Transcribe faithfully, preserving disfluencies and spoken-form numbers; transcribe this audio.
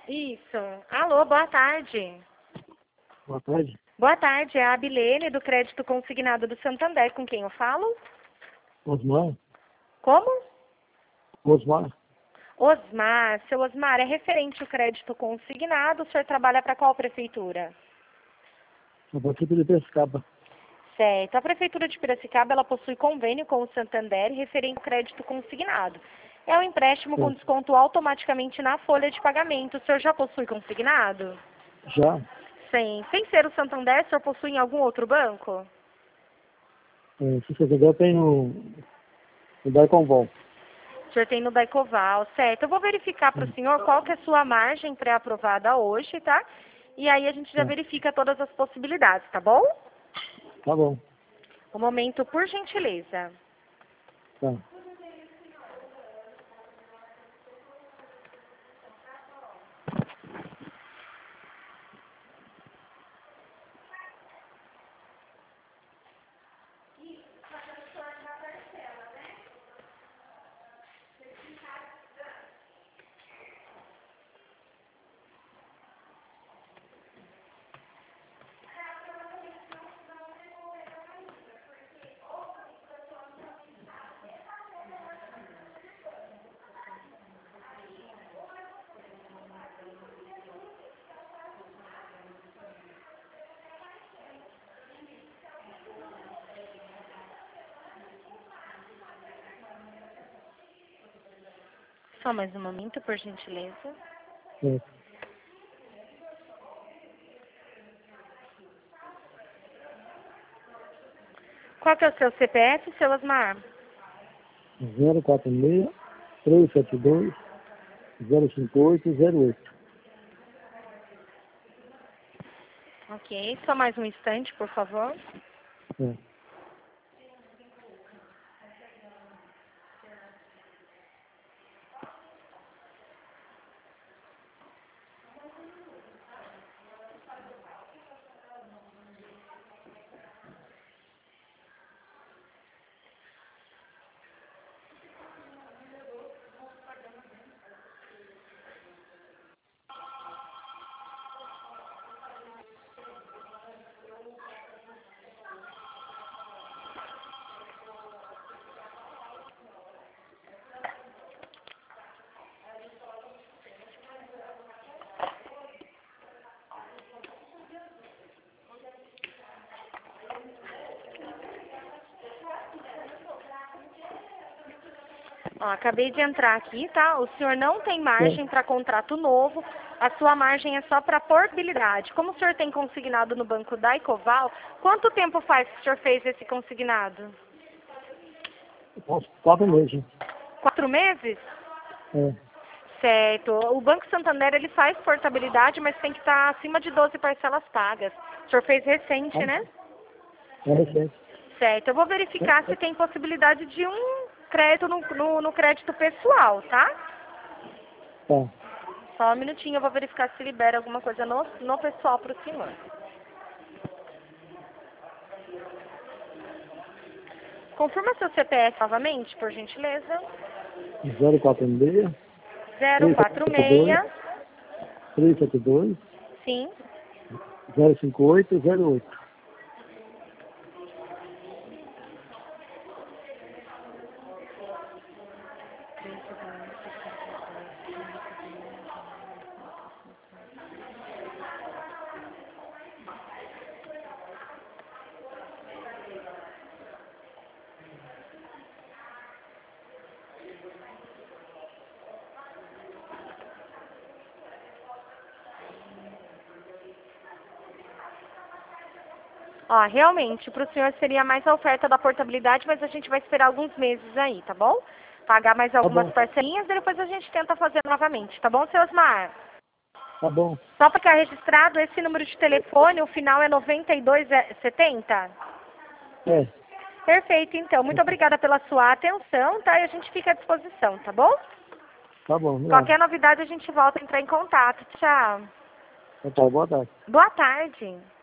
Isso. Alô, boa tarde. Boa tarde. Boa tarde, é a Abilene do Crédito Consignado do Santander, com quem eu falo? Osmar? Como? Osmar? Osmar. Seu Osmar, é referente ao crédito consignado, o senhor trabalha para qual prefeitura? A prefeitura de Piracicaba. Certo. A Prefeitura de Piracicaba, ela possui convênio com o Santander referente ao crédito consignado. É um empréstimo com Sim. desconto automaticamente na folha de pagamento. O senhor já possui consignado? Já? Sim. Sem ser o Santander, o senhor possui em algum outro banco? É, se você quiser, tem no, no Daiconval. O senhor tem no Daicoval, certo. Eu vou verificar para o senhor qual que é a sua margem pré-aprovada hoje, tá? E aí a gente já Tá. verifica todas as possibilidades, tá bom? Tá bom. Um momento, por gentileza. Tá. Só mais um momento, por gentileza. É. Qual que é o seu C P F, seu Osmar? zero quatro seis, três sete dois, zero cinco oito zero oito. Ok, só mais um instante, por favor. É. Ó, acabei de entrar aqui, tá? O senhor não tem margem para contrato novo, a sua margem é só para portabilidade. Como o senhor tem consignado no banco da Ecoval, quanto tempo faz que o senhor fez esse consignado? Uns quatro meses. Quatro meses? É. Certo. O Banco Santander, ele faz portabilidade, mas tem que estar acima de doze parcelas pagas. O senhor fez recente, Ah, né? é recente. Certo. Eu vou verificar se tem possibilidade de um crédito no, no, no crédito pessoal, tá? Tá. Só um minutinho, eu vou verificar se libera alguma coisa no, no pessoal para o senhor. Confirma seu C P F novamente, por gentileza. zero quatro seis, zero três quatro sete dois, seis, três sete dois, sim. zero cinco oito zero oito. Ó, realmente, para o senhor seria mais a oferta da portabilidade, mas a gente vai esperar alguns meses aí, tá bom? Pagar mais Tá algumas bom. parcelinhas e depois a gente tenta fazer novamente, tá bom, seu Osmar? Tá bom. Só para ficar registrado, esse número de telefone, o final é noventa e dois setenta? É. Perfeito, então. Muito obrigada pela sua atenção, tá? E a gente fica à disposição, tá bom? Tá bom. Obrigado. Qualquer novidade a gente volta a entrar em contato. Tchau. Tá, boa tarde. Boa tarde.